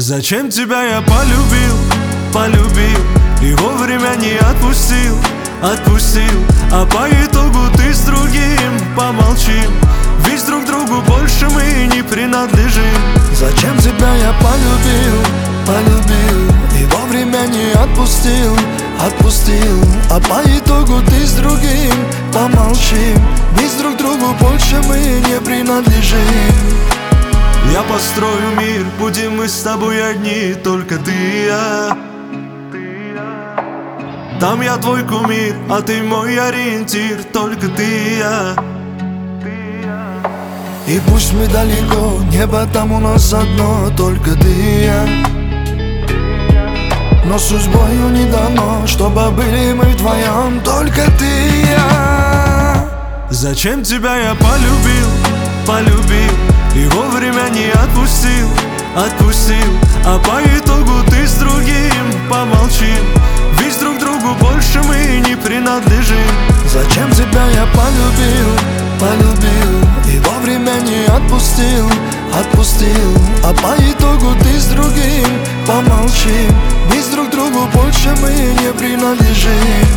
Зачем тебя я полюбил, полюбил и вовремя не отпустил, отпустил. А по итогу ты с другим помолчим, ведь друг другу больше мы не принадлежим. Зачем тебя я полюбил, полюбил и вовремя не отпустил, отпустил. А по итогу ты с другим помолчим, ведь друг другу больше мы не принадлежим. Я построю мир, будем мы с тобой одни, только ты и я. Там я твой кумир, а ты мой ориентир, только ты и я. И пусть мы далеко, небо там у нас одно, только ты и я. Но судьбою не дано, чтобы были мы вдвоем, только ты и я. Зачем тебя я полюбил, полюбил и вовремя не отпустил, отпустил. А по итогу ты с другим помолчим, ведь друг другу больше мы не принадлежим. Зачем тебя я полюбил, полюбил и вовремя не отпустил, отпустил. А по итогу ты с другим помолчим, ведь друг другу больше мы не принадлежим.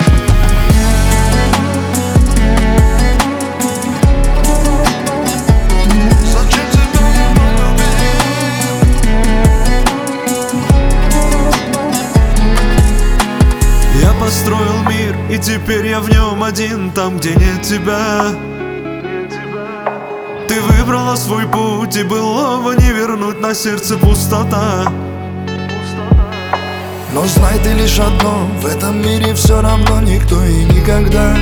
Построил мир, и теперь я в нем один, там, где нет тебя. Ты выбрала свой путь, и былого не вернуть, на сердце пустота. Но знай ты лишь одно, в этом мире все равно никто и никогда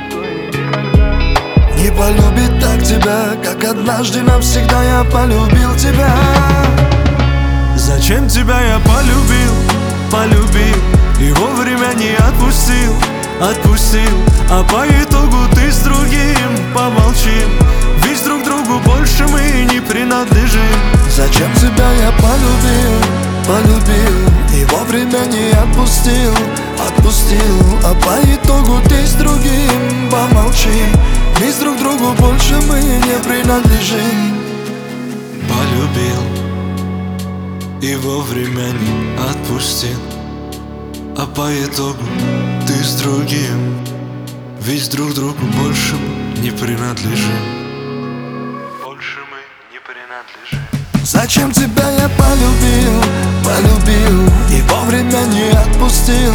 не полюбит так тебя, как однажды навсегда я полюбил тебя. Зачем тебя я полюбил, полюбил и вовремя не отпустил, отпустил. А по итогу ты с другим помолчим, ведь друг другу больше мы не принадлежим. Зачем тебя я полюбил, полюбил и вовремя не отпустил, отпустил. А по итогу ты с другим помолчим, ведь друг другу больше мы не принадлежим. Полюбил и вовремя не отпустил, а по итогу ты с другим, ведь друг другу больше мы не принадлежим. Больше мы не принадлежим. Зачем тебя я полюбил, полюбил и вовремя не отпустил,